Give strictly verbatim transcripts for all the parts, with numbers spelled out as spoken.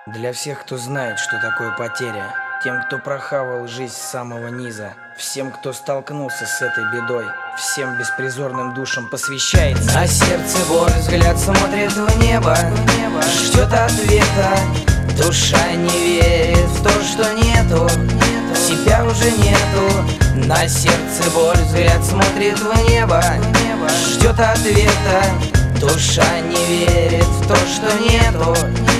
Для всех, кто знает, что такое потеря, тем, кто прохавал жизнь с самого низа, всем, кто столкнулся с этой бедой, всем беспризорным душам посвящается. На сердце боль, взгляд смотрит в небо, ждет ответа. Душа не верит в то, что нету, себя уже нету. На сердце боль, взгляд смотрит в небо, ждет ответа. Душа не верит в то, что нету,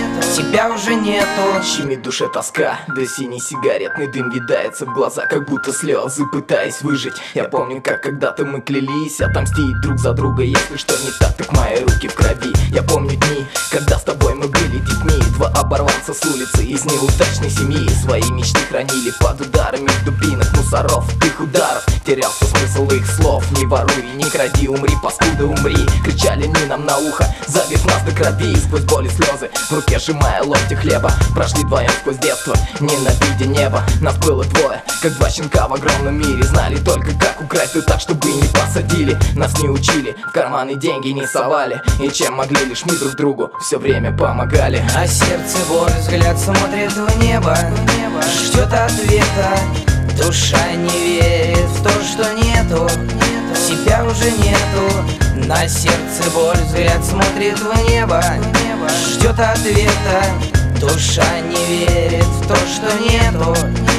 тебя уже нету. Щемит в душе тоска, да синий сигаретный дым видается в глаза, как будто слезы, пытаясь выжить. Я помню, как когда-то мы клялись отомстить друг за друга. Если что не так, так мои руки в крови. Я помню дни, когда с тобой мы были детьми. Два оборванца с улицы из неудачной семьи свои мечты хранили под ударами дубинок, мусоров, их ударов. Терялся смысл их слов. Не воруй, не кради, умри, паскуда, умри. Кричали они нам на ухо, забив нас до крови. Сквозь боль и слезы, в руке сжимая ломти хлеба, прошли вдвоем сквозь детство, ненавидя небо. Нас было двое, как два щенка в огромном мире. Знали только, как украсть и так, чтобы не посадили. Нас не учили, в карманы деньги не совали, и чем могли, лишь мы друг другу все время помогали. А сердце боль, взгляд смотрит в небо, ждет ответа. Душа не верит в то, что нету, себя уже нету. На сердце боль, взгляд смотрит в небо, ждет ответа. Душа не верит в то, что нету,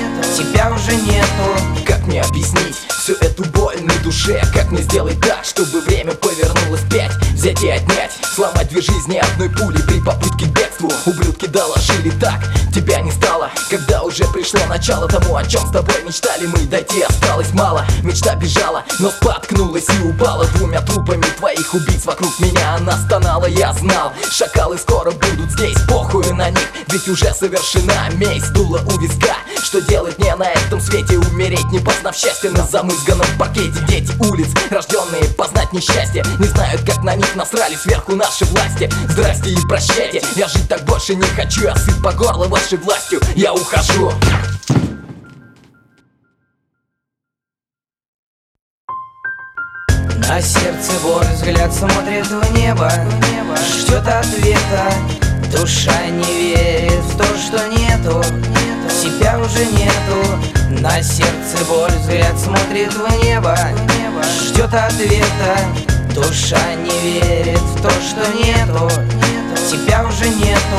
тебя уже нету. Как мне объяснить всю эту боль на душе? Как мне сделать так, чтобы время повернулось вспять? Взять и отнять, сломать две жизни одной пули при попытке к бегству. Ублюдки доложили так, тебя не стало, когда уже пришло начало тому, о чем с тобой мечтали мы. Дойти осталось мало, мечта бежала, но споткнулась и упала. Двумя трупами твоих убийц вокруг меня она стонала. Я знал, шакалы скоро будут здесь, похуй на них, ведь уже совершена месть. Дуло у виска, что делать мне на этом свете? Умереть, не познав счастья на замызганном паркете. Дети улиц, рожденные познать несчастье, не знают, как на них насрали сверху наши власти. Здрасте и прощайте, я жить так больше не хочу. Я сыт по горло вашей властью, я ухожу. На сердце боль, взгляд смотрит в небо, ждет ответа. Душа не верит в то, что нету, себя уже нету. На сердце боль, взгляд смотрит в небо, ждет ответа. Душа не верит в то, что нету, тебя уже нету.